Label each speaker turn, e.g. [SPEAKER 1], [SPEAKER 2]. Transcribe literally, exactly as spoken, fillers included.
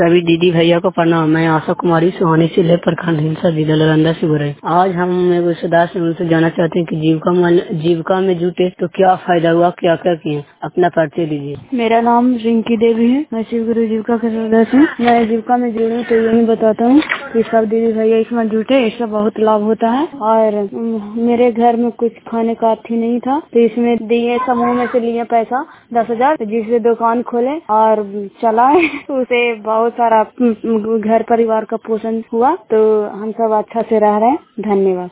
[SPEAKER 1] सभी दीदी भैया को प्रणाम। मैं आशा कुमारी सुहानी से ले प्रखंड हिंसा जिला नालंदा से बोल रही हूँ। आज हम एगो सदा से उनसे जानना चाहते हैं कि जीविका में जीविका में जुटे तो क्या फायदा हुआ, क्या क्या किए, अपना परिचय दीजिए।
[SPEAKER 2] मेरा नाम रिंकी देवी है। मैं शिव गुरु जीविका के सदस्य हूँ। मैं जीविका में जुड़ी तो यही बताता हूँ कि सब दीदी भैया इसमें जुटे, इससे बहुत लाभ होता है। और मेरे घर में कुछ खाने का अर्थी नहीं था तो इसमें दिए, समूह में से लिए पैसा दस हजार, जिससे दुकान खोले और चलाए। उसे बहुत सारा घर परिवार का पोषण हुआ, तो हम सब अच्छा से रह रहे हैं। धन्यवाद।